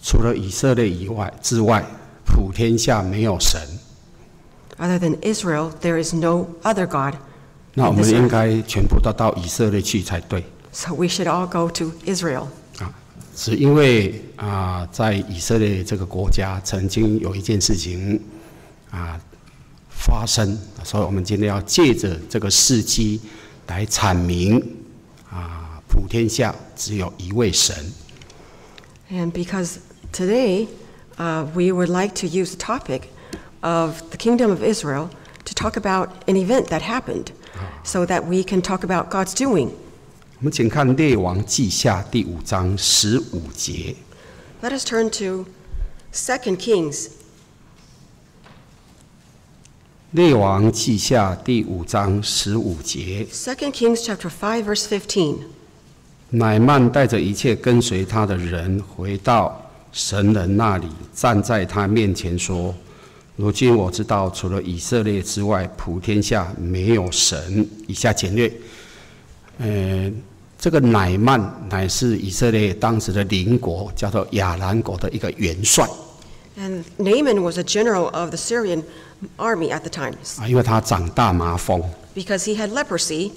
除了以色列之外，普天下没有神。 Other than Israel, there is no other God. 那我们应该全部都到以色列去才对。 So we should all go to Israel. 是因为在以色列这个国家曾经有一件事情发生，所以我们今天要借着这个事迹来阐明普天下只有一位神。 And because today we would like to use the topic of the kingdom of Israel to talk about an event that happened, so that we can talk about God's doing. 我们请看列王记下第5章15节。 Let us turn to 2 Kings. 列王记下第5章15节。 2 Kings chapter 5 verse 15. 乃曼带着一切跟随他的人回到神人那里，站在他面前说：如今我知道，除了以色列之外，普天下没有神。以下简略。这个乃曼乃是以色列当时的邻国，叫做亚兰国的一个元帅。 And Naaman was a general of the Syrian army at the time. 因为他长大麻风。 Because he had leprosy.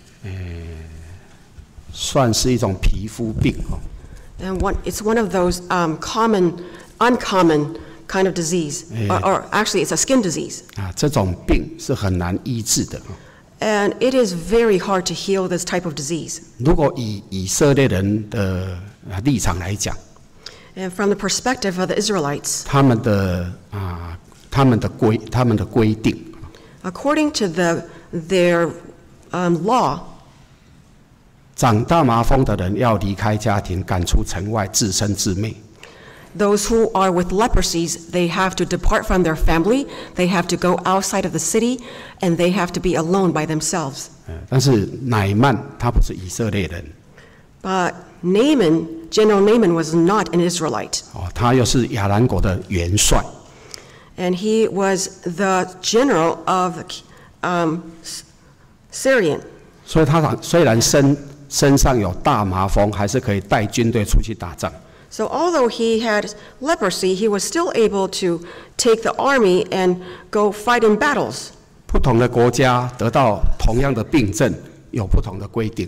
算是一种皮肤病。 And it's one of those uncommon kind of disease, or actually it's a skin disease. 这种病是很难医治的。 And it is very hard to heal this type of disease. 如果以色列人的立场来讲， And from the perspective of the Israelites, 他们的规定 according to their law, 长大麻风的人要离开家庭，赶出城外，自生自灭。 those who are with leprosies, they have to depart from their family, they have to go outside of the city, and they have to be alone by themselves. 但是乃曼他不是以色列人。 But Naaman, General Naaman was not an Israelite. 他又是亚兰国的元帅。 And he was the general of Syrian. 所以他虽然身上有大麻风，还是可以带军队出去打仗。 So although he had leprosy, he was still able to take the army and go fight in battles. 不同的国家得到同样的病症，有不同的规定。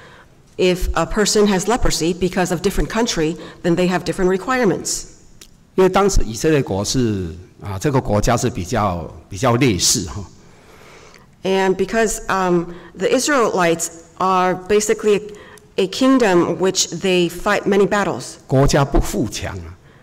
If a person has leprosy because of different country, then they have different requirements. 因为当时以色列国是这个国家是比较劣势哈。 And because the Israelites are basically a kingdom which they fight many battles. 国家不富强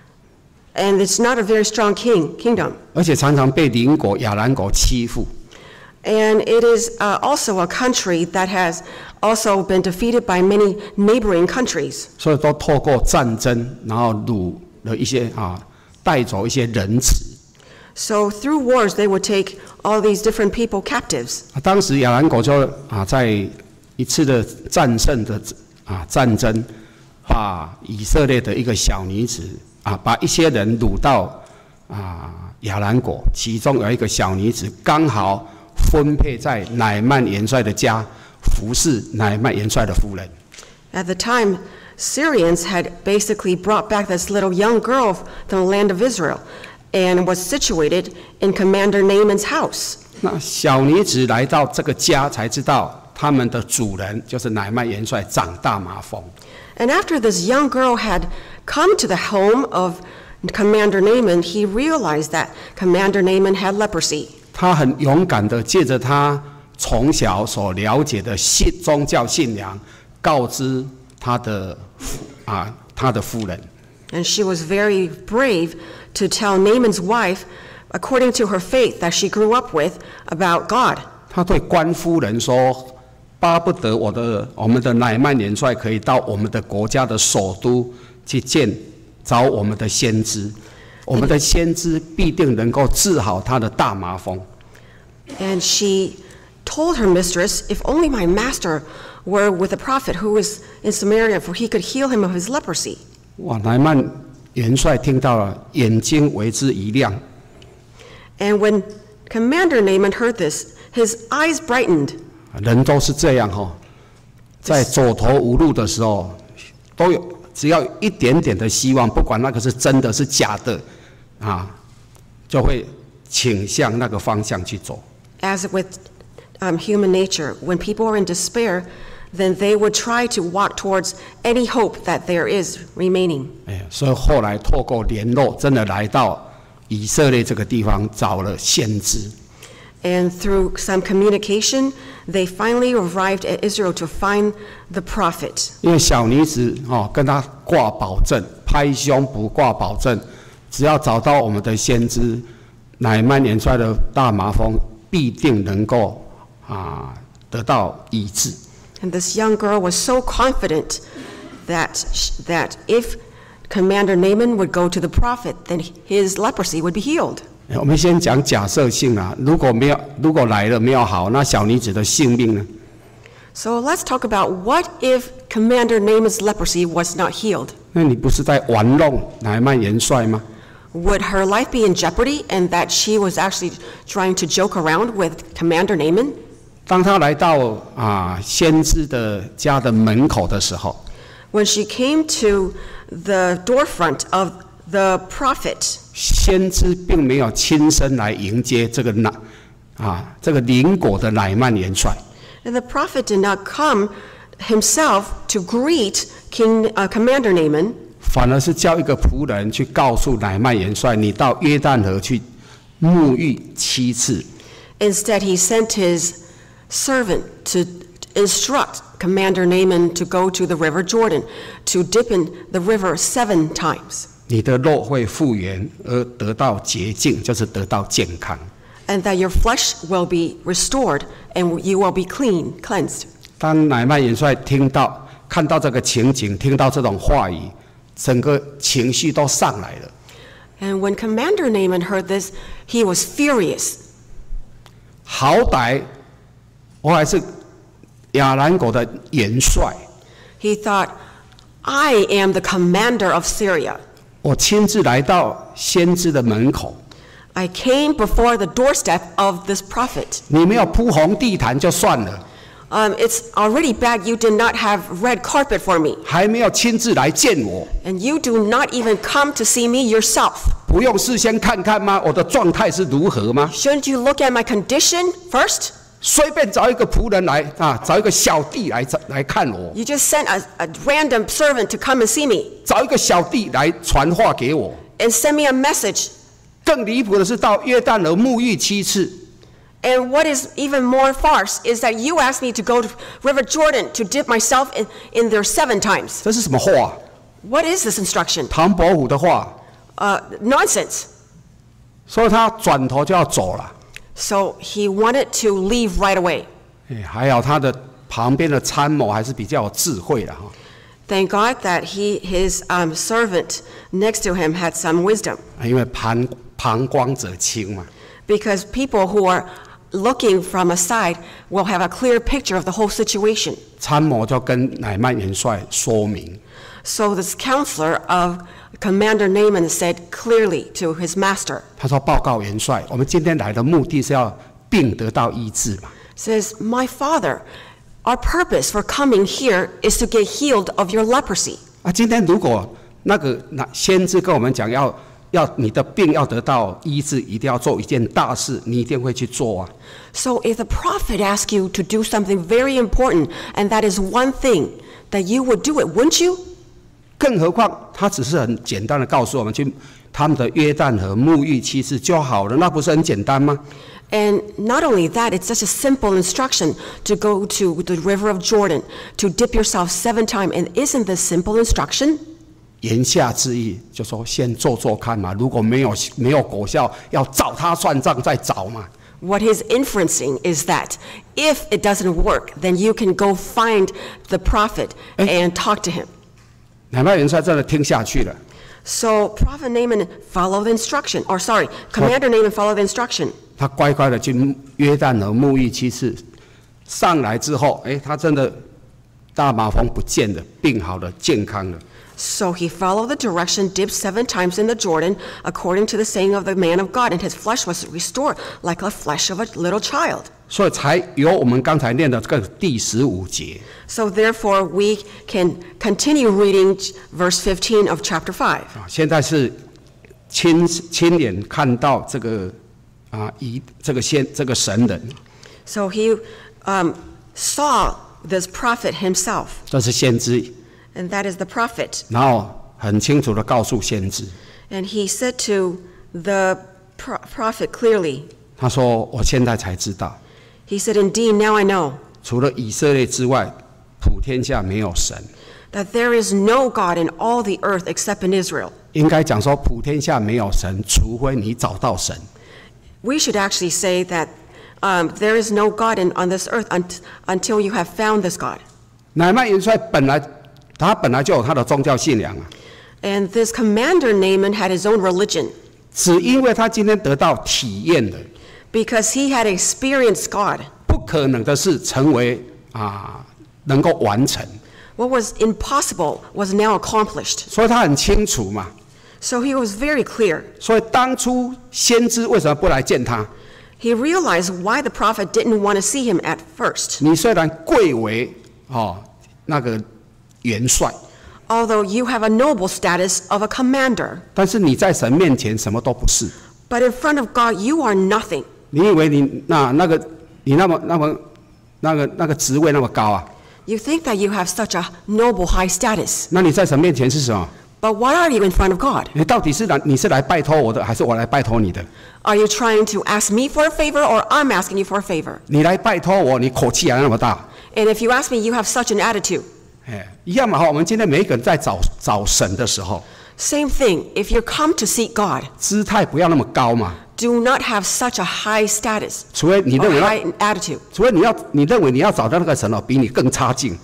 And it's not a very strong kingdom. 而且常常被邻国亚兰国欺负。 And it is also a country that has also been defeated by many neighboring countries. 所以都透过战争，然后掳了一些带走一些人质。 So through wars, they would take all these different people captives. 当时亚兰国就在一次的战胜的战争，把以色列的一个小女子把一些人掳到亚兰国，其中有一个小女子刚好分配在乃曼元帅的家，服侍乃曼元帅的夫人。 At the time, Syrians had basically brought back this little young girl from the land of Israel and was situated in Commander Naaman's house. 那小女子来到这个家，才知道他们的主人就是乃曼元帅长大麻风。 And after this young girl had come to the home of Commander Naaman, he realized that Commander Naaman had leprosy. 他很勇敢的借着他从小所了解的宗教信仰，告知他的夫人。 And she was very brave to tell Naaman's wife, according to her faith that she grew up with, about God. 他对官夫人说：巴不得我们的乃曼元帅可以到我们的国家的首都去找我们的先知，我们的先知必定能够治好他的大麻风。 And she told her mistress, if only my master were with a prophet who was in Samaria, for he could heal him of his leprosy. 哇，乃曼元帅听到了，眼睛为之一亮。 And when Commander Naaman heard this, his eyes brightened. 人都是这样在走投无路的时候，都有只要一点点的希望，不管那个是真的是假的，就会倾向那个方向去走。 As with human nature, when people are in despair, then they would try to walk towards any hope that there is remaining. 所以后来透过联络，真的来到以色列这个地方，找了先知。 And through some communication, they finally arrived at Israel to find the prophet. 因为小女子跟他挂保证，拍胸脯挂保证，只要找到我们的先知，乃縵元帅的大麻风必定能够得到医治。 And this young girl was so confident that if Commander Naaman would go to the prophet, then his leprosy would be healed. 我们先讲假设性啦，如果来了没有好，那小女子的性命呢？ So let's talk about what if Commander Naaman's leprosy was not healed? 那你不是在玩弄乃縵元帅吗？ Would her life be in jeopardy and that she was actually trying to joke around with Commander Naaman? 当他来到先知的家的门口的时候， When she came to the doorfront of the prophet, 先知并没有亲身来迎接这个邻国的乃縵元帅。 and the prophet did not come himself to greet Commander Naaman, 反而是叫一个仆人去告诉乃縵元帅，你到约旦河去沐浴7次。 Instead, he sent his servant to instruct Commander Naaman to go to the river Jordan, to dip in the river 7 times. 你的肉会复原而得到洁净，就是得到健康。 And that your flesh will be restored and you will be cleansed. 当乃縵元帅看到这个情景，听到这种话语，整个情绪都上来了。 And when Commander Naaman heard this, he was furious. 好歹我还是亚兰国的元帅， He thought, I am the commander of Syria. 我亲自来到先知的门口， I came before the doorstep of this prophet. 你没有铺红地毯就算了， It's already bad you did not have red carpet for me. 还没有亲自来见我， And you do not even come to see me yourself. 不用事先看看吗？我的状态是如何吗？ Shouldn't you look at my condition first? 随便找一个仆人来找一个小弟来看我， You just sent a random servant to come and see me 找一个小弟来传话给我。 and send me a message. 更离谱的是，到约旦河沐浴7次。 And what is even more farce is that you asked me to go to River Jordan to dip myself in there 7 times. 这是什么话？ What is this instruction? 唐伯虎的话。 Nonsense. 所以他转头就要走了。 So he wanted to leave right away. 还好他的旁边的参谋还是比较有智慧的哈。 Thank God that his servant next to him had some wisdom. 因为旁观者清嘛。 Because people who are looking from a side will have a clear picture of the whole situation. 参谋就跟乃縵元帅说明。 So this counselor of Commander Naaman said clearly to his master. 他说：“报告元帅，我们今天来的目的是要病得到医治嘛。” Says, my father, our purpose for coming here is to get healed of your leprosy. 今天如果那先知跟我们讲要你的病要得到医治，一定要做一件大事，你一定会去做啊。 So if the prophet asks you to do something very important, and that is one thing, that you would do it, wouldn't you? 更何况他只是很简单的告诉我们去他们的约旦河沐浴7次就好了，那不是很简单吗？ And not only that, it's such a simple instruction to go to the river of Jordan, to dip yourself 7 times. And isn't this simple instruction? 言下之意就说先做做看嘛，如果没有果效，要找他算账再找嘛。 What he's inferencing is that if it doesn't work, then you can go find the prophet and talk to him. 乃縵元帅真的听下去了。 So Prophet Naaman followed the instruction, Commander Naaman followed the instruction. 他乖乖的去约旦河沐浴7次，上来之后，他真的大麻风不见了，病好了，健康了。 So he followed the direction, dipped 7 times in the Jordan, according to the saying of the man of God, and his flesh was restored like the flesh of a little child. 所以才有我们刚才念的这个第15节。 So therefore, we can continue reading verse 15 of chapter 5. 现在是亲眼看到这个这个神人。 So he saw this prophet himself. 这是先知。 And that is the prophet. 然后很清楚的告诉先知。 And he said to the prophet clearly. 他说：“我现在才知道。” He said, "Indeed, now I know." 除了以色列之外，普天下没有神。 That there is no God in all the earth except in Israel. 应该讲说，普天下没有神，除非你找到神。 We should actually say that there is no God on this earth until you have found this God. 乃縵元帅本来就有他的宗教信仰啊。 And this commander Naaman had his own religion. 只因为他今天得到体验了。 Because he had experienced God. 不可能的事成为能够完成。 What was impossible was now accomplished. 所以他很清楚嘛。 So he was very clear. 所以当初先知为什么不来见他？ He realized why the prophet didn't want to see him at first. 你虽然贵为那个元帅。 Although you have a noble status of a commander. 但是你在神面前什么都不是。 But in front of God, you are nothing. 你以为你那个职位那么高啊？ You think that you have such a noble high status. 那你在神面前是什么？ But what are you in front of God? 你到底你是来拜托我的，还是我来拜托你的？ Are you trying to ask me for a favor, or I'm asking you for a favor? 你来拜托我，你口气还那么大。 And if you ask me, you have such an attitude. 一样嘛，我们今天每一个人在找神的时候。 Same thing, if you come to seek God, 姿态不要那么高嘛。 do not have such a high status 除非你认为 or high attitude. 除非你认为你要找到那个神比你更差劲。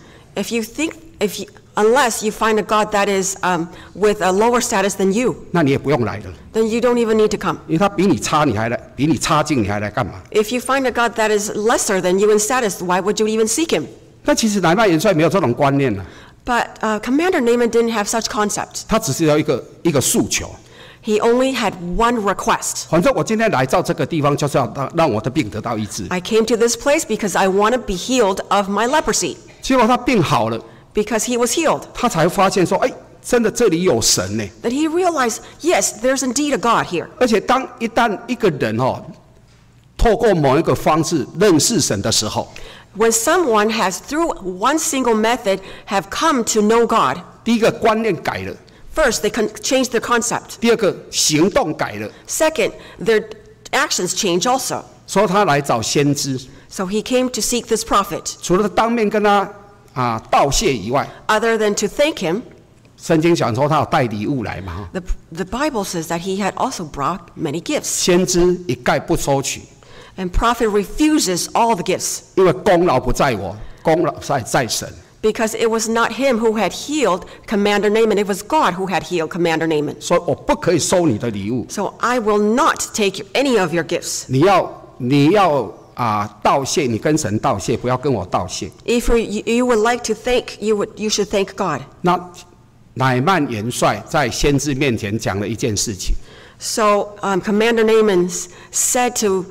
Unless you find a God that is with a lower status than you, 那你也不用来了。 then you don't even need to come. 因为他比你差劲，你还来干嘛？ If you find a God that is lesser than you in status, why would you even seek him? 但其实乃縵元帅没有这种观念啊。 But Commander Naaman didn't have such concept. 他只是要一个诉求。 He only had one request. 反正我今天来到这个地方，就是要让我的病得到医治。 I came to this place because I want to be healed of my leprosy. 结果他病好了。 Because he was healed. 他才发现说，真的这里有神呢。 That he realized, yes, there's indeed a God here. 而且一旦一个人透过某一个方式认识神的时候， When someone has through one single method have come to know God, 第一个观念改了。 First, they change their concept. 第二个行动改了。 Second, their actions change also. 所以他来找先知。 So he came to seek this prophet. 除了当面跟他道谢以外 ，other than to thank him, 圣经讲说他有带礼物来嘛。 The Bible says that he had also brought many gifts. 先知一概不收取。 And prophet refuses all the gifts. 因为功劳不在我，功劳在神。 Because it was not him who had healed Commander Naaman, it was God who had healed Commander Naaman. 所以我不可以收你的礼物。 So I will not take any of your gifts. 你要道谢，你跟神道谢，不要跟我道谢。 If you would like to thank, you should thank God. 那乃縵元帅在先知面前讲了一件事情。 So Commander Naaman said to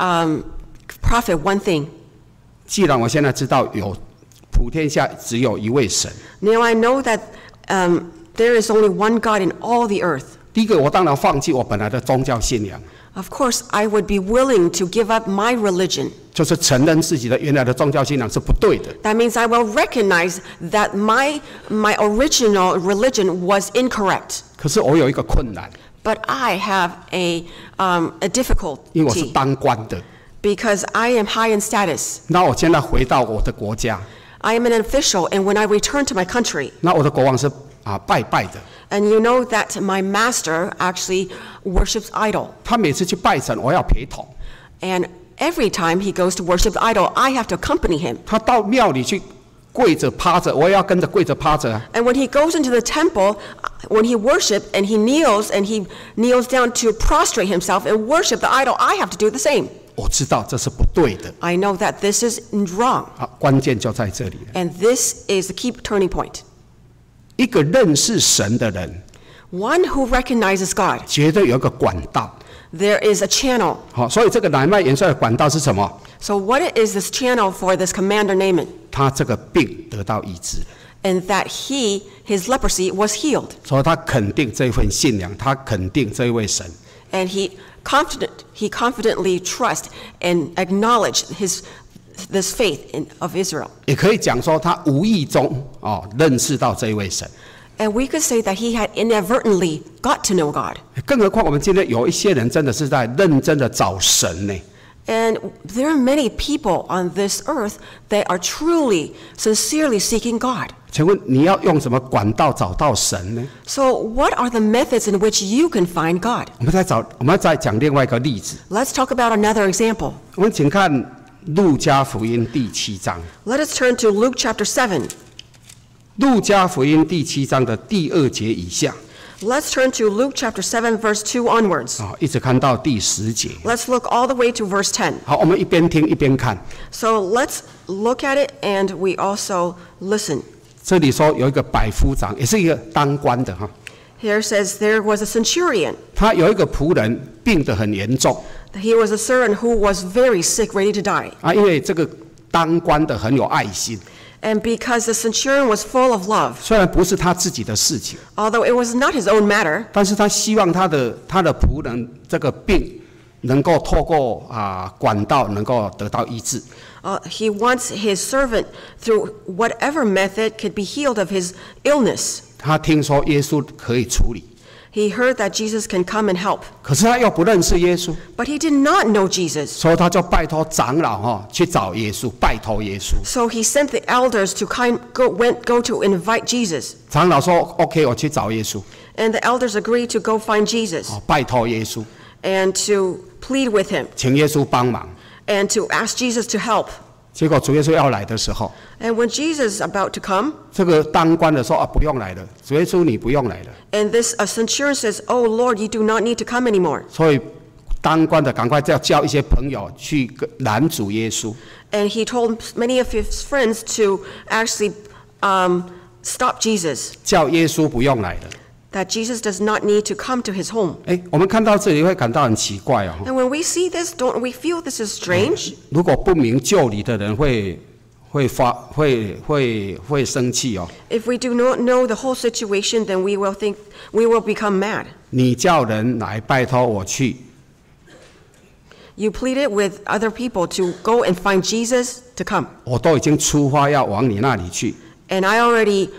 prophet one thing. 既然我现在知道有普天下只有一位神。 Now I know that there is only one God in all the earth. 第一个，我当然放弃我本来的宗教信仰。 Of course, I would be willing to give up my religion. 就是承认自己的原来的宗教信仰是不对的。 That means I will recognize that my original religion was incorrect. 可是我有一个困难。 But I have a difficulty. 因为我是当官的。 Because I am high in status. 那我现在回到我的国家。 I am an official, and when I return to my country. 那我的国王是拜的。 And you know that my master actually worships idol. 他每次去拜神，我要陪同。 And every time he goes to worship the idol, I have to accompany him. 他到庙里去跪着趴着，我也要跟着跪着趴着。 And when he goes into the temple, when he worships and he kneels down to prostrate himself and worship the idol, I have to do the same. 我知道这是不对的。 I know that this is wrong. 关键就在这里。 And this is the key turning point. 一个认识神的人， one who recognizes God, 绝对有一个管道。 there is a channel. 好，所以这个乃縵元帅的管道是什么？ So what is this channel for this commander Naaman? 他这个病得到医治， And that his leprosy was healed. 所以他肯定这份信仰，他肯定这位神。 And he confidently trust and acknowledged this faith of Israel. 也可以讲说，他无意中认识到这位神。 And we could say that he had inadvertently got to know God. 更何况我们今天有一些人真的是在认真的找神呢。 And there are many people on this earth that are truly, sincerely seeking God. 请问你要用什么管道找到神呢？ So what are the methods in which you can find God? 我们再讲另外一个例子。 Let's talk about another example. 我们请看路加福音第7章。 Let us turn to Luke chapter 7. 路加福音第7章的第2节以下， Let's turn to Luke chapter 7, verse 2 onwards. 一直看到第10节。 Let's look all the way to verse 10. 好，我们一边听一边看。 So let's look at it and we also listen. 这里说有一个百夫长，也是一个当官的哈。 Here says there was a centurion. 他有一个仆人病得很严重 He was a servant who was very sick, ready to die. 因为这个当官的很有爱心， And because the centurion was full of love, 虽然不是他自己的事情， although it was not his own matter, 但是他希望他的仆人这个病能够透过管道能够得到医治。 he wants his servant, through whatever method, could be healed of his illness. 他听说耶稣可以处理， He heard that Jesus can come and help, 可是他又不认识耶稣， but he did not know Jesus. 所以他就拜托长老去找耶稣，拜托耶稣。 So he sent the elders to go to invite Jesus. 长老说 ：“OK， 我去找耶稣。 And the elders agreed to go find Jesus 拜托耶稣， and to plead with him 请耶稣帮忙。 and to ask Jesus to help. 结果主耶稣要来的时候， And when Jesus is about to come, 这个当官的说不用来了，主耶稣你不用来了。 and this centurion says, "Oh Lord, you do not need to come anymore." 所以当官的赶快叫一些朋友去拦阻耶稣。 And he told many of his friends to actually stop Jesus, 叫耶稣不用来了。 that Jesus does not need to come to his home. 我们看到这里会感到很奇怪 And when we see this, don't we feel this is strange? 如果不明就里的人会生气 If we do not know the whole situation, then we will become mad. 你叫人来拜托我去， You pleaded with other people to go and find Jesus to come. 我都已经出发要往你那里去， And I already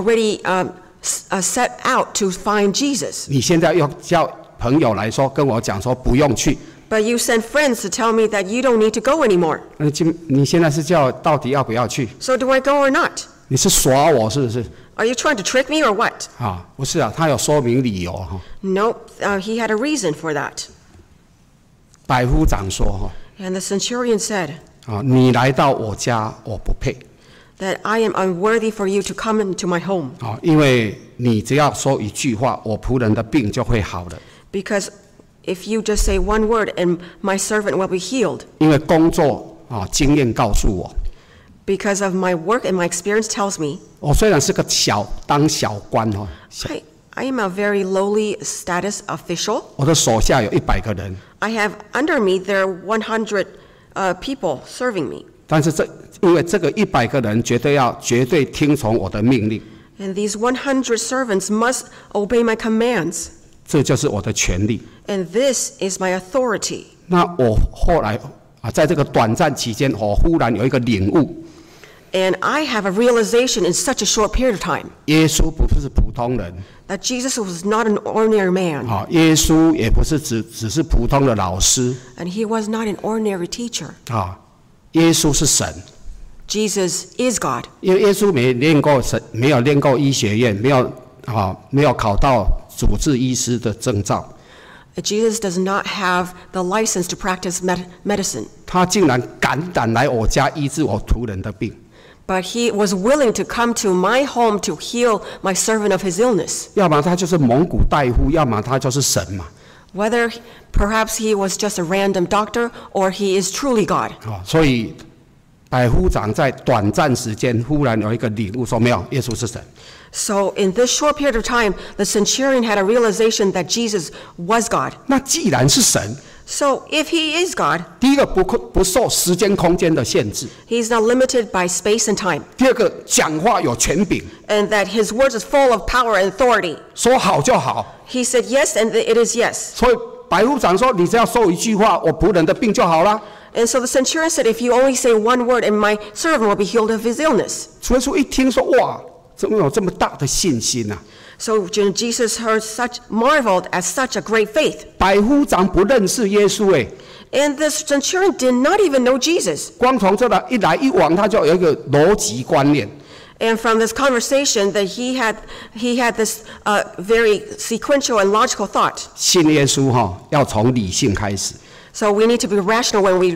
set out to find Jesus. 你现在又叫朋友来说跟我讲说不用去， But you sent friends to tell me that you don't need to go anymore. 你现在是叫到底要不要去？ So do I go or not? 你是耍我是不是？ Are you trying to trick me or what? 不是他有说明理由 Nope, he had a reason for that. 百夫长说 And the centurion said 你来到我家我不配 that I am unworthy for you to come into my home. 因为你只要说一句话，我仆人的病就会好了。 Because if you just say one word and my servant will be healed. 因为工作经验告诉我， Because of my work and my experience tells me 我虽然是个当小官 I am a very lowly status official. 我的手下有100个人， I have under me there are 100 people serving me. 但是因为这个100个人绝对听从我的命令， And these 100 servants must obey my commands. 这就是我的权利。 And this is my authority. 那我后来在这个短暂期间，我忽然有一个领悟， And I have a realization in such a short period of time 耶稣不是普通人， that Jesus was not an ordinary man. 耶稣也不是只是普通的老师， And he was not an ordinary teacher. 耶稣是神。 Jesus is God. 因为耶稣没有念过医学院，没有考到主治医师的证照， Jesus does not have the license to practice medicine. 他竟然敢来我家医治我仆人的病。 But he was willing to come to my home to heal my servant of his illness. 要么他就是蒙古大夫，要么他就是神嘛。 Whether perhaps he was just a random doctor or he is truly God. 所以百夫长在短暂时间忽然有一个领悟，说没有，耶稣是神。 So in this short period of time, the centurion had a realization that Jesus was God. 那既然是神， So if he is God, 第一个不受时间空间的限制， he's not limited by space and time, 第二个讲话有权柄， and that his words is full of power and authority. 说好就好。 He said yes, and it is yes. 所以百夫长说：“你只要说一句话，我仆人的病就好了。” And so the centurion said, if you only say one word, and my servant will be healed of his illness. 主耶稣一听说，哇，怎么有这么大的信心啊？ So Jesus marveled at such a great faith. 百夫长不认识耶稣，哎， And the centurion did not even know Jesus. 光从这一来一往，他就有一个逻辑观念。 And from this conversation that he had this very sequential and logical thought. 信耶稣要从理性开始， So we need to be rational when we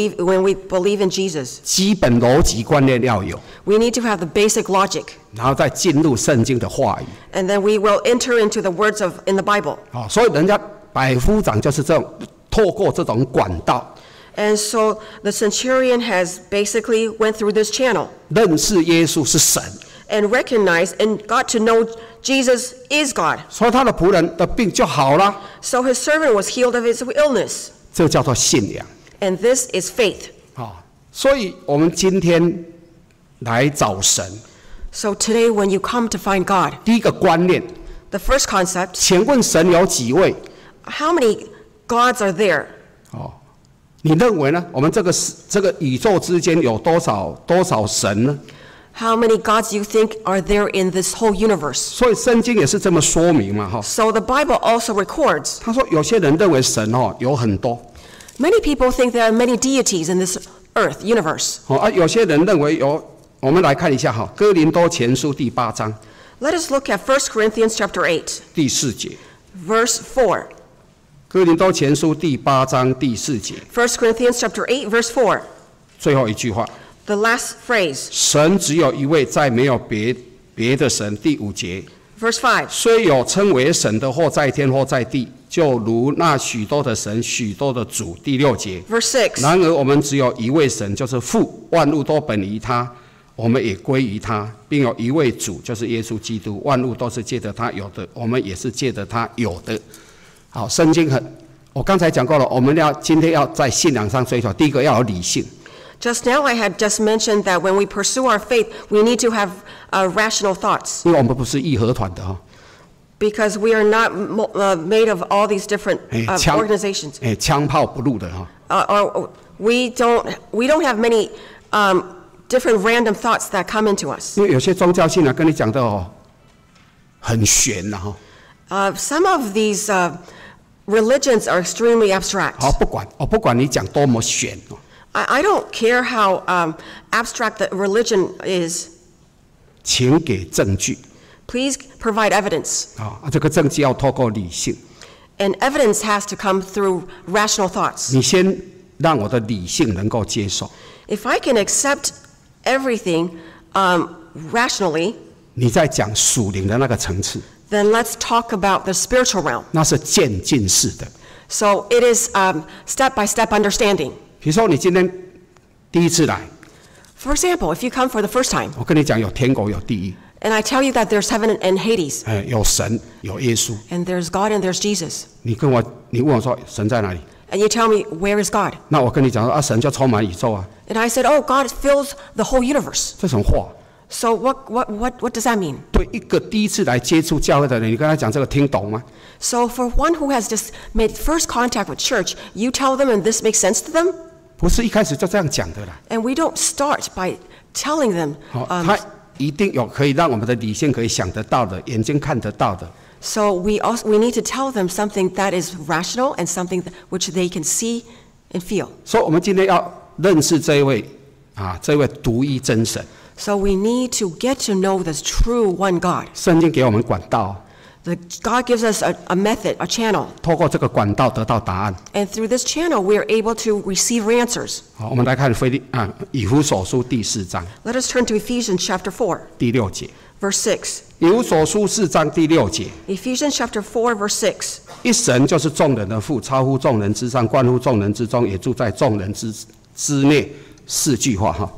believe in Jesus. 基本逻辑观念要有， We need to have the basic logic. 然后再进入圣经的话语。 And then we will enter into the words in the Bible. 所以人家百夫长就是这种透过这种管道， And so the centurion has basically went through this channel 认识耶稣是神， and recognized and got to know Jesus is God. 所以他的仆人的病就好了。 So his servant was healed of his illness. 这叫做信仰。 And this is faith. 所以我们今天来找神， So today when you come to find God, 第一个观念， the first concept, 请问神有几位？ how many gods are there? 你认为呢？我们这个宇宙之间有多少神呢？ How many gods you think are there in this whole universe? 所以圣经也是这么说明嘛， So the Bible also records. 他说有些人认为神有很多， Many people think there are many deities in this earth universe. 有些人认为有。我们来看一下哥林多前书第8章 Let us look at 1 Corinthians chapter 8, 第4节。 verse 4. 哥林多前书第8章第4节， 1 Corinthians chapter 8, verse 4. 最后一句话， The last phrase, 神只有一位，再没有别的神。第5节， verse 5. 虽有称为神的，或在天或在地，就如那许多的神，许多的主。第6节， Verse 6. 然而我们只有一位神，就是父，万物都本于他，我们也归于他，并有一位主，就是耶稣基督，万物都是借着他有的，我们也是借着他有的。好，圣经我刚才讲过了，我们今天要在信仰上追求，第一个要有理性。 Just now I had just mentioned that when we pursue our faith, we need to have rational thoughts. 因为我们不是义和团的 Because we are not made of all these different organizations. 枪炮不入的 Or we don't have many different random thoughts that come into us. 因为有些宗教信仰跟你讲的很玄 Some of these religions are extremely abstract. 不管你讲多么玄 I don't care how abstract the religion is. 请给证据 Please provide evidence. 这个证据要透过理性。 And evidence has to come through rational thoughts. 你先让我的理性能够接受。 If I can accept everything rationally, 你在讲属灵的那个层次， then let's talk about the spiritual realm. 那是渐进式的。 So it is step-by-step understanding. 比如说你今天第一次来， For example, if you come for the first time, 我跟你讲有天国有地狱， and I tell you that there's heaven and Hades, 有神有耶稣， and there's God and there's Jesus, 你问我说神在哪里？ and you tell me, where is God? 那我跟你讲说神就充满宇宙啊， And I said, oh, God fills the whole universe. 这种话 So what does that mean? 对一个第一次来接触教会的人，你跟他讲这个听懂吗？ So for one who has just made first contact with church, you tell them and this makes sense to them? 不是一开始就这样讲的啦。 And we don't start by telling them. 他一定有可以让我们的理性可以想得到的，眼睛看得到的。 So we need to tell them something that is rational and something which they can see and feel. 所以我们今天要认识这位独一真神。 So we need to get to know this true one God. 圣经给我们管道， God gives us a method, a channel. 透过这个管道得到答案。 And through this channel, we are able to receive answers. 好，我们来看以弗所书第4章 Let us turn to Ephesians chapter 4, 第6节。 verse 6. 以弗所书4章第6节， Ephesians chapter 4, verse 6. 一神就是众人的父，超乎众人之上，冠乎众人之中，也住在众人之内。4句话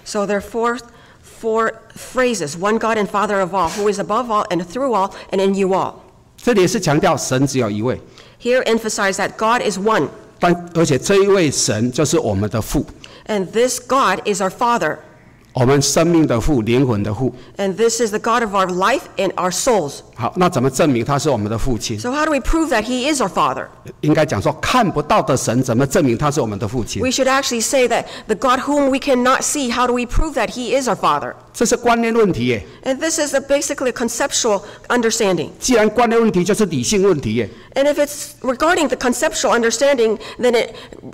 So there are four phrases: one God and Father of all, who is above all and through all and in you all. 这里也是强调神只有一位， Here emphasize that God is one, 而且这一位神就是我们的父， and this God is our Father, 我们生命的父，灵魂的父。 and this is the God of our life and our souls. 好，那怎么证明他是我们的父亲？ So how do we prove that He is our Father? 应该讲说，看不到的神怎么证明他是我们的父亲？ We should actually say that the God whom we cannot see, how do we prove that He is our Father? 这是观念问题耶。 And this is basically a conceptual understanding. 既然观念问题，就是理性问题耶。 And if it's regarding the conceptual understanding, then it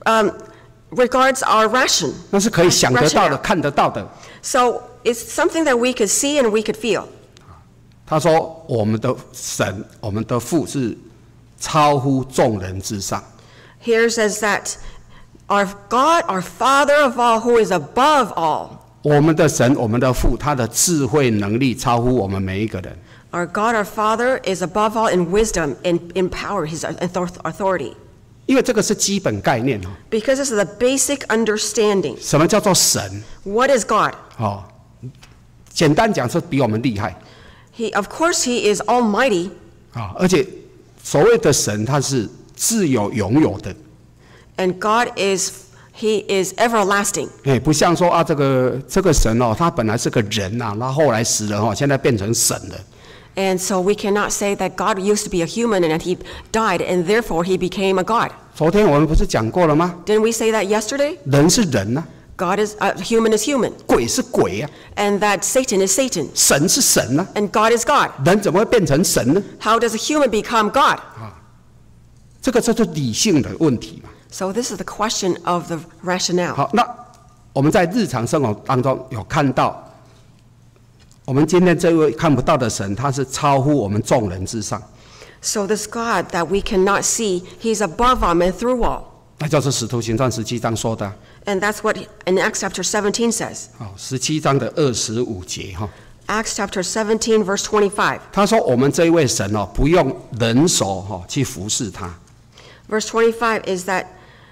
regards our 那是可以想得到的、 rationale. 看得到的。 So it's something that we could see and we could feel. 他说：“我们的神，我们的父是超乎众人之上。 Here says that our God, our Father of all, who is above all. 我们的神，我们的父，他的智慧能力超乎我们每一个人。 Our God, our Father, is above all in wisdom and in power, His authority. 因为这个是基本概念哦。 Because this is the basic understanding. 什么叫做神？ What is God? 哦，简单讲是比我们厉害 Of course, He is almighty. 啊、而且所谓的神，他是自有永有的。 And God He is everlasting. 不像说啊，这个神哦，他本来是个人啊，然后后来死了哦，现在变成神了。 And so we cannot say that God used to be a human and that He died and therefore He became a God. 昨天我们不是讲过了吗？ Didn't we say that yesterday? 人是人啊， Human is human. 鬼是鬼啊， And that Satan is Satan. 神是神啊， And God is God. 人怎么会变成神呢？ How does a human become God? 这个就是理性的问题嘛。 So this is the question of the rationale. 好，那我们在日常生活当中有看到，我们今天这位看不到的神，他是超乎我们众人之上， So this God that we cannot see, He's above all and through all. 那就是使徒行传17章说的。 And that's what in Acts chapter 17 says. 好，17章的25节哈， Acts chapter 17 verse 25. 他说我们这一位神哦，不用人手去服侍他。 Verse 25 is that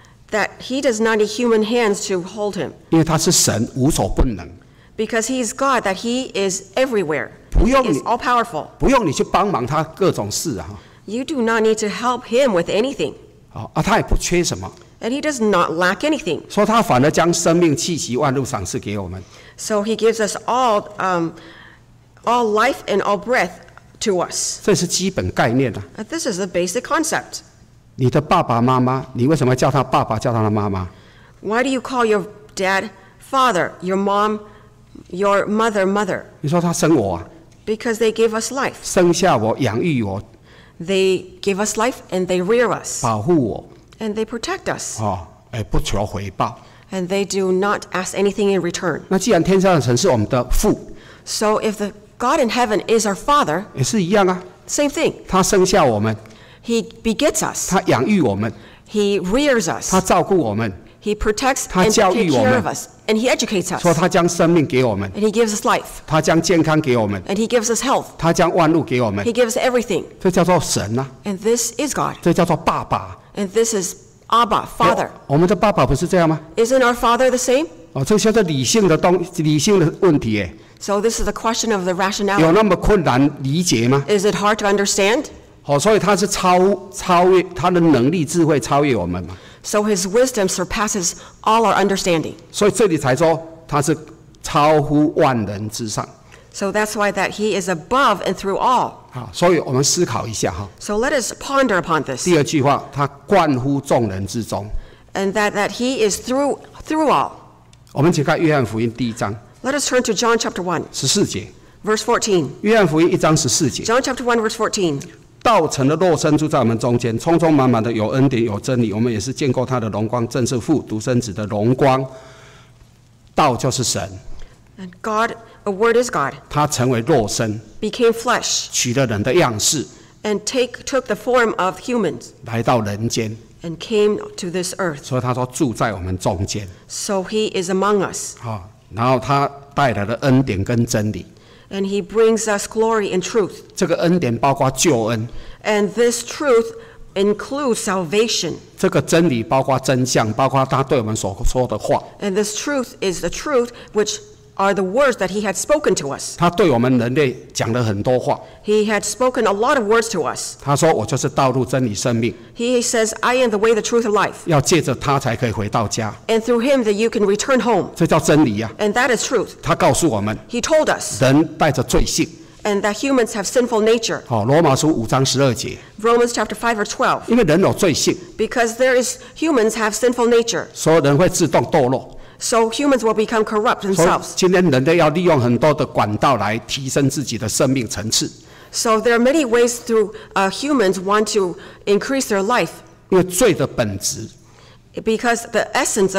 He does not need human hands to hold Him. 因为他是神，无所不能， Because He is God, that He is everywhere. 不 He 用 is 你 all powerful. 不用你去帮忙他各种事啊， You do not need to help Him with anything. 他也不缺什么， And He does not lack anything. 说他反而将生命气息万物赏赐给我们。 So He gives us all life and all breath to us. 这是基本概念啊。 And this is a basic concept. 你的爸爸妈妈，你为什么叫他爸爸，叫他的妈妈？ Why do you call your dad father, your mom, your mother, mother? 你说他生我啊， Because they give us life. 生下我，养育我， They give us life and they rear us. 保护我， And they protect us. 不求回报。 And they do not ask anything in return. 那既然天上的神是我们的父， So if the God in heaven is our Father, 也是一样啊。 same thing. 他生下我们， He begets us. 他养育我们， He rears us. 他照顾我们， He protects 他 and 教育 takes 我们。 care of us. And He educates us. 说他将生命给我们， And He gives us life. 他将健康给我们， And He gives us health. 他将万物给我们 He，gives us everything. 这叫做神啊， And this is God. 这叫做爸爸。 And this is Abba, Father. 我们的爸爸不是这样吗？ Isn't our Father the same? 这叫做理性的问题耶， So this is the question of the 有 rationality. 那么困难理解吗？ Is it hard to understand? 所以他是超越他的能力智慧超越我们嘛， So His wisdom surpasses all our understanding. 所以这里才说他是超乎万人之上。 So that's why that He is above and through all. 所以我们思考一下哈。 So let us ponder upon this. 第二句话，他冠乎众人之中。 And that He is through all. 我们请看约翰福音第1章 Let us turn to John chapter 1, 14节。 verse 14. 约翰福音1章14节， John chapter 1, verse 14. 道成了肉身住在我们中间，充充满满的有恩典有真理。我们也是见过他的荣光，正是父独生子的荣光。道就是神， And God, a word is God, 他成为肉身， became flesh 取了人的样式， and took the form of humans 来到人间。 and came to this earth. 所以他说住在我们中间。 So He is among us. 然后他带来了恩典跟真理。 And He brings us glory and truth. 这个恩典包括救恩， And this truth includes salvation. 这个真理包括真相，包括他对我们所说的话。 And this truth is the truth which are the words that he had spoken to us. 他对我们人类讲了很多话。 He had spoken a lot of words to us. 他说：“我就是道路、真理、生命。” He says, I am the way, the truth, and life. 要借着他才可以回到家。 And through him that you can return home. 这叫真理呀。 And that is truth. 他告诉我们， He told us. 人带着罪性。 And that humans have sinful nature. 罗马书5章12节。 Romans chapter 5 verse 12. 因为人有罪性。 Because humans have sinful nature. 所有人会自动堕落。 So humans will become corrupt themselves. 今天人类要利用很多的管道来提升自己的生命层次。 So there are many ways through humans want to increase their life. 因为罪的本质 Because the essence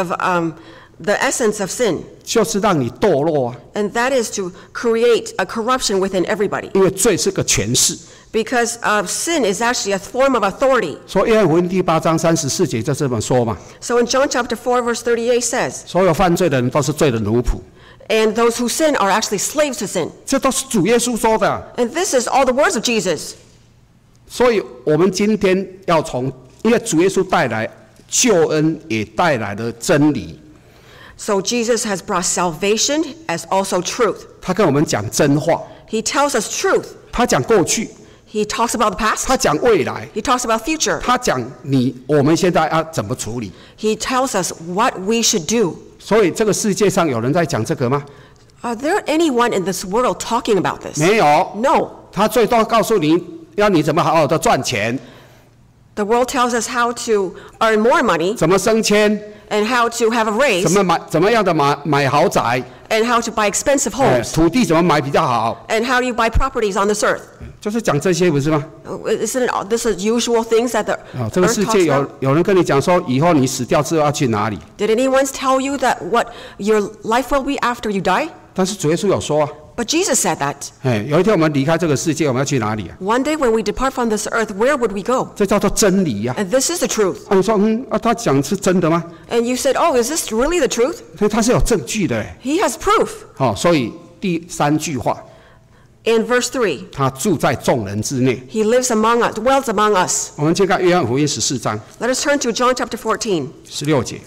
of sin. 就是让你堕落啊。 And that is to create a corruption within everybody. 因为罪是个权势。 Because sin is actually a form of authority. 所以约翰福音第8章34节就这么说嘛。 So in John chapter 4 verse 38 says. 所有犯罪的人都是罪的奴仆。 And those who sin are actually slaves to sin. 这都是主耶稣说的。 And this is all the words of Jesus. 所以我们今天要因为主耶稣带来救恩，也带来了真理。 So Jesus has brought salvation as also truth. 他跟我们讲真话。 He tells us truth. 他讲过去。 He talks about the past. 他讲未来。 He talks about future. 他讲我们现在要怎么处理。 He tells us what we should do. 所以这个世界上有人在讲这个吗？ Are there anyone in this world talking about this? 没有。 No. 他最多告诉你要你怎么好好的赚钱。 The world tells us how to earn more money. 怎么升迁。 And how to have a raise. 怎么样的买豪宅。 And how to buy expensive homes. 土地怎么买比较好。 And how do you buy properties on this earth? 就是讲这些不是吗？ Isn't this the usual things that the 这个 earth 世 talks 界 about? 有人跟你讲说，以后你死掉之后要去哪里？ Did anyone tell you that what your life will be after you die? 但是主耶稣有说啊。 But Jesus said that. 有一天我们离开这个世界，我们要去哪里啊？ One day when we depart from this earth, where would we go? 这叫做真理呀。 And this is the truth. 你说他讲是真的吗？ And you said, oh, is this really the truth? 所以他是有证据的。 He has proof. 所以第3句话。 In verse 3. 他住在众人之内。 He lives among us, dwells among us. 我们先看约翰福音14章。 Let us turn to John chapter 14. 16节。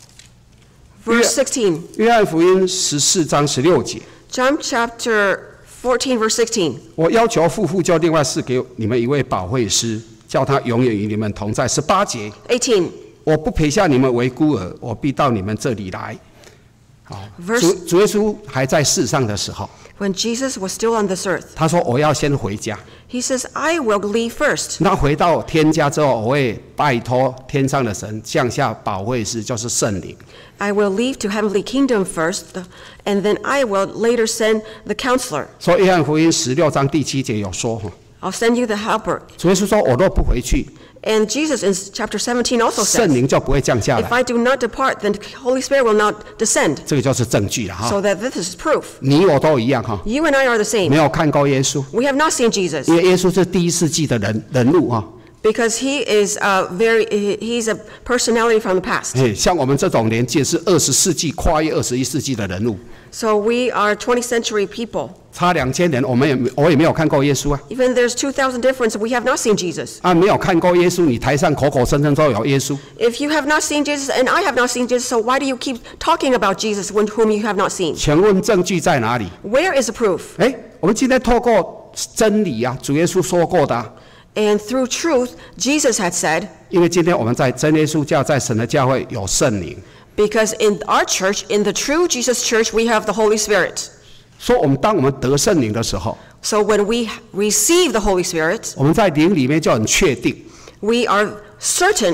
Verse 16. 约翰福音14章16节。 John chapter 14 verse 16. 我要求父就另外赐给你们一位保惠师，叫他永远与你们同在。18节。 18. 我不撇下你们为孤儿，我必到你们这里来。主耶稣还在世上的时候。 When Jesus was still on this earth. 他说我要先回家。 He says, I will leave first. 那回到天家之后，我会拜托天上的神降下保惠师，就是圣灵。 I will leave to heavenly kingdom first, and then I will later send the counselor. 所以约翰福音16章第7节有说 I'll send you the helper. 主耶稣说我若不回去， And Jesus in chapter 17 also 圣 says, 灵就不会降下 if 来。 I do not depart, then the Holy Spirit will not descend. 这个就是证据了 So that this is proof. 你我都一样 You and I are the 没 same. 有看过耶稣， We have not seen Jesus 因为耶稣是第1世纪的人物 because he is he's a personality from the past. 像我们这种年纪是20世纪跨越21世纪的人物。 So we are 20th century people. 差2000年，我也没有看过耶稣啊。 Even there's 2,000 difference, we have not seen Jesus. 没有看过耶稣，你台上口口声声说有耶稣。 If you have not seen Jesus and I have not seen Jesus, so why do you keep talking about Jesus whom you have not seen? 请问证据在哪里？ Where is the proof? 我们今天透过真理啊，主耶稣说过的。 And through truth, Jesus had said, 因为今天我们在真耶稣教，在神的教会有圣灵。 because in our church, in the true Jesus church, we have the Holy Spirit. 说当我们得圣灵的时候， So when we receive the Holy Spirit, 我们在灵里面就很确定， we are certain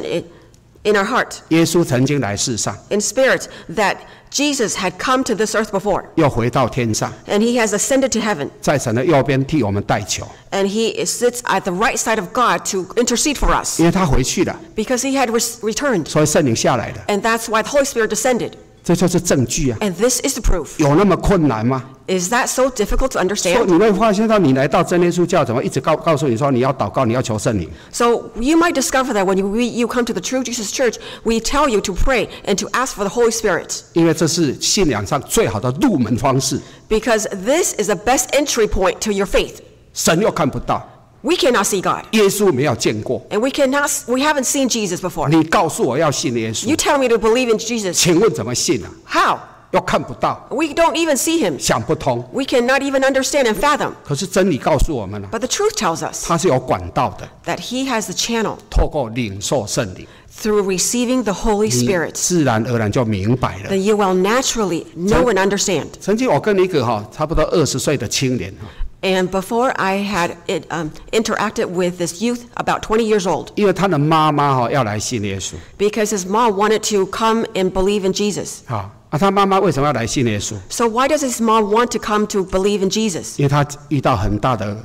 in our heart, 耶稣曾经来世上， in spirit, that Jesus had come to this earth before. 又回到天上， And he has ascended to heaven. 在神的右边替我们代求， And he sits at the right side of God to intercede for us. 因为他回去了， Because he had returned. 所以圣灵下来了。 And that's why the Holy Spirit descended. 这就是证据啊！ And this is the proof. 有那么困难吗？ Is that so difficult to 所以 understand? 你会发现到你来到真耶稣教，怎么一直告诉你说你要祷告，你要求圣灵。 So you might discover that when you come to the true Jesus Church, we tell you to pray and to ask for the Holy Spirit. 因为这是信仰上最好的入门方式。 Because this is the best entry point to your faith. 神又看不到， We cannot see God. 耶稣没有见过， And we haven't seen Jesus before. 你告诉我要信耶稣 You，tell me to believe in Jesus. 请问怎么信啊？ How? 又看不到， We don't even see him. 想不通。 We cannot even understand and fathom. 可是真理告诉我们了， But the truth tells us 他是有管道的， that he has the channel 透过领受圣灵， through receiving the Holy 你 Spirit. 自然而然就明白了。 Then you will naturally know and understand. 曾经我跟一个差不多20岁的青年 And before I had interacted with this youth about 20 years old, 因为他的妈妈要来信耶稣 because his mom wanted to come and believe in Jesus. 他妈妈为什么要来信耶稣？ So why does his mom want to come to believe in Jesus? 因为他遇到很大的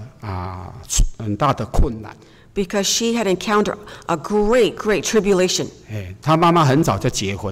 困难。 Because she had encountered a great tribulation. 他妈妈很早就结婚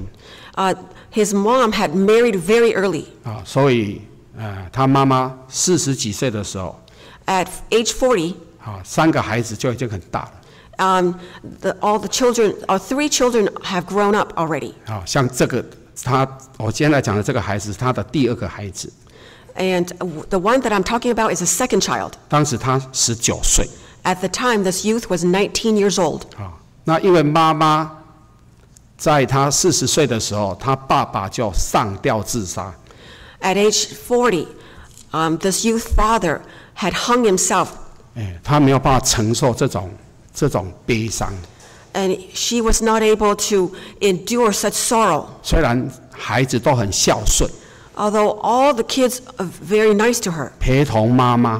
His mom had married very early. 所以他妈妈40几岁的时候 At age 40, 3个孩子就已经很大了。 all the children, 3 children have grown up already. 像这个我今天来讲的这个孩子是他的第2个孩子。 And the one that I'm talking about is a second child. 当时他19岁。 At the time, this youth was 19 years old. 那因为妈妈在他40岁的时候，他爸爸就上吊自杀。 At age 40, this youth father had hung himself. 他没有办法承受这种悲伤。 And she was not able to endure such sorrow. 虽然孩子都很孝顺， Although all the kids are very nice to her, 陪同妈妈，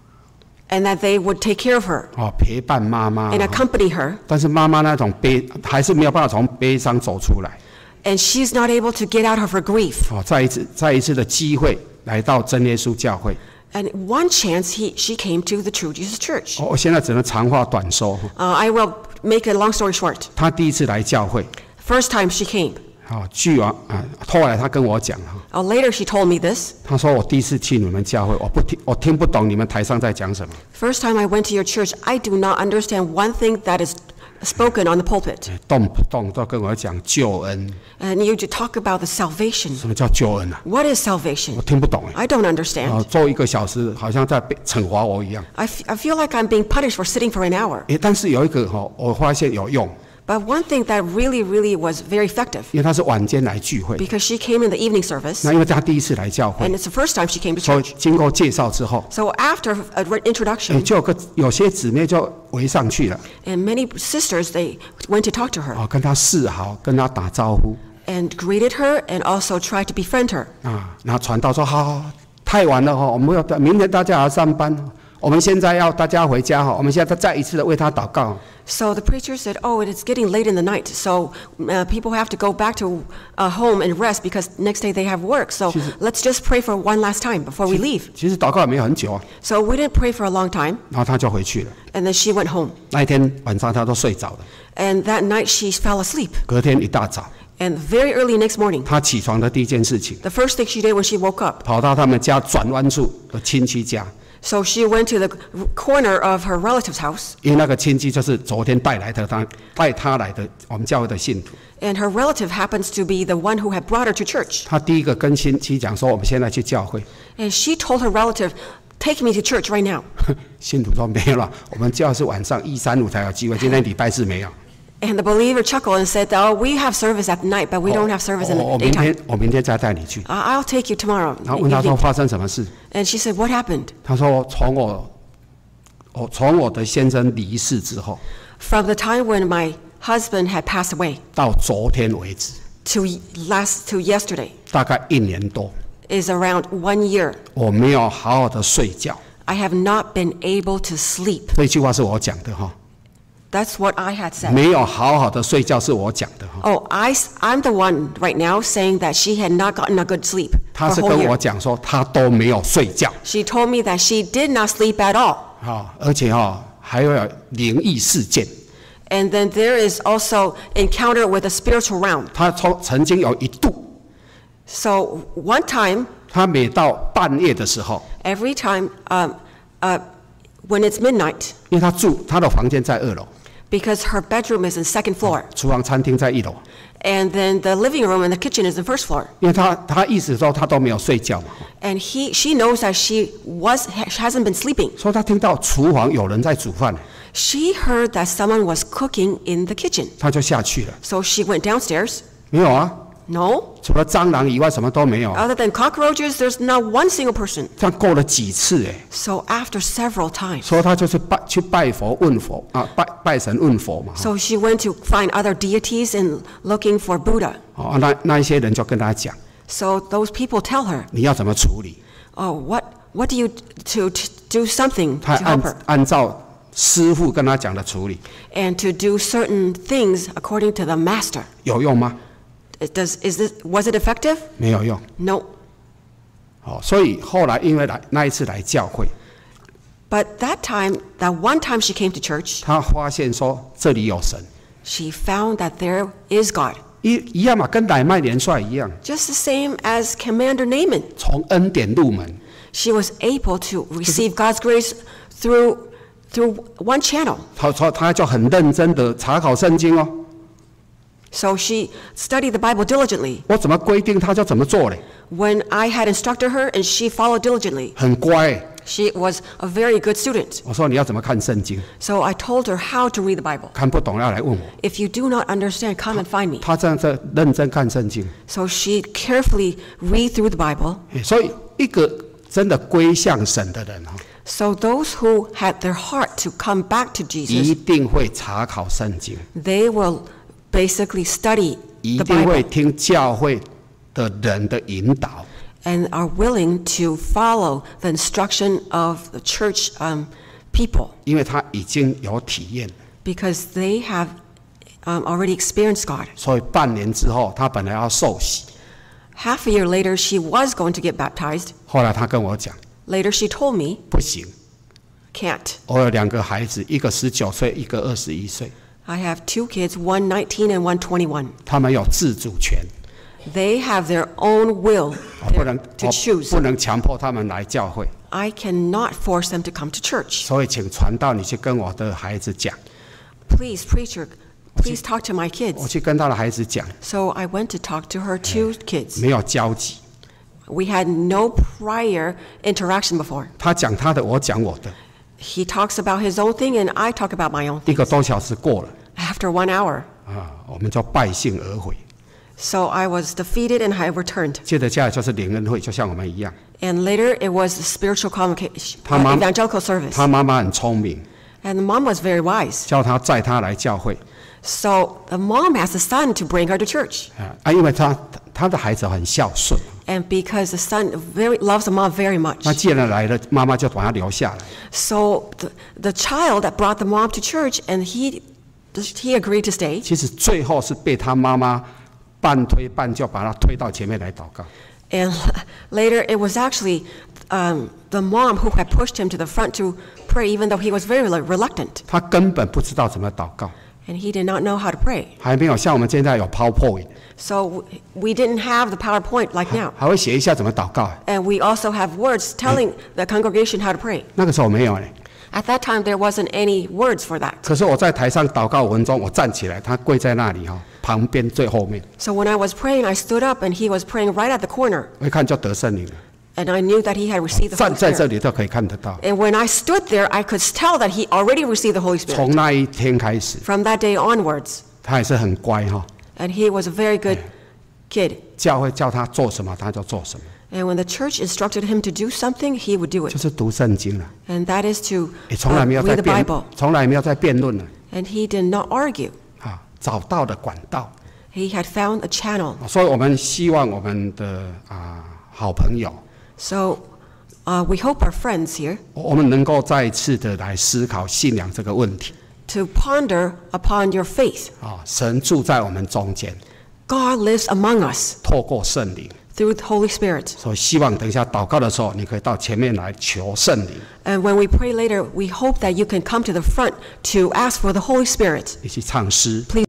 and that they would take care of her 陪伴妈妈， and accompany her, 但是妈妈那种还是没有办法从悲伤走出来。 and she's not able to get out of her grief. 再一次的机会来到真耶稣教会。 And one chance, she came to the True Jesus Church. 我现在只能长话短说。 I will make a long story short. 他第一次来教会， First time she came. 后来他跟我讲 Later she told me this. 他说我第一次去你们教会，我听不懂你们台上在讲什么。 First time I went to your church, I do not understand one thing that is spoken on the pulpit. 动不动都跟我讲救恩。 And you to talk about the salvation. 什么叫救恩啊？ What is salvation? 我听不懂 I don't understand. 坐1个小时，好像在惩罚我一样。 I feel like I'm being punished for sitting for an hour. 但是有一个我发现有用。 But one thing that really was very effective, 因为他是晚间来聚会， because she came in the evening service, 那因为他第一次来教会， and it's the first time she came to 所以 church. 经过介绍之后， So after an introduction, 就有些姊妹就围上去了， and many sisters, they went to talk to her 跟他示好，跟他打招呼 and greeted her and also tried to befriend her. 然后传道说好，太晚了我们明天大家要上班，我们现在要大家回家我们现在再一次的为他祷告。 So the preacher said, it's getting late in the night, so people have to go back to home and rest because next day they have work. So let's just pray for one last time before we leave. 其实祷告也没有很久 So we didn't pray for a long time, 然后他就回去了。 and then she went home. 那一天晚上他都睡着了， And that night she fell asleep. 隔天一大早， And very early next morning, 他起床的第一件事情， the first thing she did when she woke up, 跑到他们家转弯处的亲戚家。 so she went to the corner of her relative's house, 因为那个亲戚就是昨天带他来的我们教会的信徒。 and her relative happens to be the one who had brought her to church. 他第一个跟亲戚讲说，我们现在去教会。 And she told her relative, take me to church right now. 信徒说没有了，我们教会是晚上1、3、5才有机会，今天礼拜四没有。 And the believer chuckled and said, we have service at night, but we don't have service in the 我 daytime. 明天再带你去。 I'll take you tomorrow. 然后问他说 evening. 发生什么事？ And she said, what happened? 他说从我的先生离世之后， From the time when my husband had passed away 到昨天为止， to yesterday 大概1年多， is around 1 year. 我没有好好的睡觉。 I have not been able to sleep. 这句话是我讲的 That's what I had said. 没有好好的睡觉是我讲的 I'm the one right now saying that she had not gotten a good sleep 他 for 是 a whole 跟我 year. 讲说他都没有睡觉。 She told me that she did not sleep at all. 而且还有灵异事件。 And then there is also encounter with the spiritual realm. 他曾经有一度， So one time, 他每到半夜的时候， every time when it's midnight, 因为他的房间在2楼， because her bedroom is in second floor, 厨房餐厅在1楼， and then the living room and the kitchen is in first floor. 因为他意思说他都没有睡觉嘛， And she knows that she hasn't been sleeping. 说他听到厨房有人在煮饭， She heard that someone was cooking in the kitchen. 他就下去了。 So she went downstairs, 没有啊， No. 除了蟑螂以外，什么都没有。 Other than cockroaches, there's not one single person. 这样过了几次哎， So after several times, 所以他就是去拜佛问佛啊，拜神问佛嘛。 so she went to find other deities and looking for Buddha. 哦，那一些人就跟他讲， So those people tell her, 你要怎么处理？ oh, what do you to do something 他 to help her 按照师傅跟他讲的处理， and to do certain things according to the master. 有用吗？ Was it effective? 没有用。 No. 哦，所以后来因为那一次来教会， But that one time she came to church, 他发现说这里有神， she found that there is God. 一样嘛，跟乃麦元帅一样， Just the same as Commander Naaman. 从恩典入门。 She was able to receive God's grace through one channel. 他就很认真的查考圣经哦。 So she studied the Bible diligently. 我怎么规定他就怎么做嘞， When I had instructed her and she followed diligently, 很乖。 she was a very good student. 我说你要怎么看圣经？ So I told her how to read the Bible. 看不懂要来问我。 If you do not understand, come and find me. 他这样在认真看圣经， So she carefully read through the Bible. 所以一个真的归向神的人哈， So those who had their heart to come back to 一 Jesus, 定会查考圣经， they will basically study 一 the 定会 Bible 听教会的人的引导， and are willing to follow the instruction of the church people 因为他已经有体验， because they have already experienced God. 所以半年之后，他本来要受洗， Half a year later, she was going to get baptized. 后来他跟我讲 Later, she told me, 不行， can't. 我有2个孩子，一个19岁，一个21岁， I have 2 kids, one 19 and one 21. 他们有自主权， They have their own will 我不能 to choose. 不能强迫他们来教会， I cannot force them to come to church. 所以请传道你去跟我的孩子讲， Please, preacher, please talk to my 我 kids. 去跟他的孩子讲， So I went to talk to her 2 kids. 没有交集， We had no prior interaction before. 他讲他的，我讲我的， He talks about his own thing and I talk about my own 1 thing. 个多小时过了 After 1 hour. 啊，我们就败兴而回。 So I was defeated and I returned. 接着下来就是灵恩会，就像我们一样。 And later it was the spiritual convocation, 他妈 evangelical service. 他妈妈很聪明， And the mom was very wise. 叫他载他来教会 So the mom asked the son to bring her to church. 因为他的孩子很孝顺， And because the son loves the mom very 那 much. 既然来了，妈妈就把他留下来。 So the child that brought the mom to church and he agreed to stay. 其实最后是被他妈妈半推半就把他推到前面来祷告。 And later it was actually the mom who had pushed him to the front to pray even though he was very reluctant. 他根本不知道怎么祷告， And he did not know how to pray. 还没有像我们现在有 PowerPoint， So we didn't have the PowerPoint like now. 还会写一下怎么祷告。 And we also have words telling the congregation how to pray. 那个时候没有嘞。 At that time, there wasn't any words for that. 可是我在台上祷告文中，我站起来，他跪在那里哈，旁边最后面， So when I was praying, I stood up and he was praying right at the corner. 我一看就得圣灵了。 And I knew that he had received the 站 Holy 在这 Spirit. 里都可以看得到。 And when I stood there, I could tell that he already received the Holy Spirit. 从那一天开始， From that day onwards. 他也是很乖哈。 And he was a very good kid. 教会叫他做什么，他就做什么， And when the church instructed him to do something, he would do 就 it. 是读圣经了。 And that is to 也从来没有在 read the 辩 Bible. 从来没有在辩论了 And he did not argue. 啊，找到的管道。 He had found a channel. 所以我们希望我们的好朋友， So we hope our friends here 我们能够再一次的来思考信仰这个问题 to ponder upon your faith. 啊。神住在我们中间， God lives among us 透过圣灵， through the Holy Spirit. 所以希望等一下祷告的时候，你可以到前面来求圣灵， And when we pray later, we hope that you can come to the front to ask for the Holy Spirit. 一起唱诗。 Please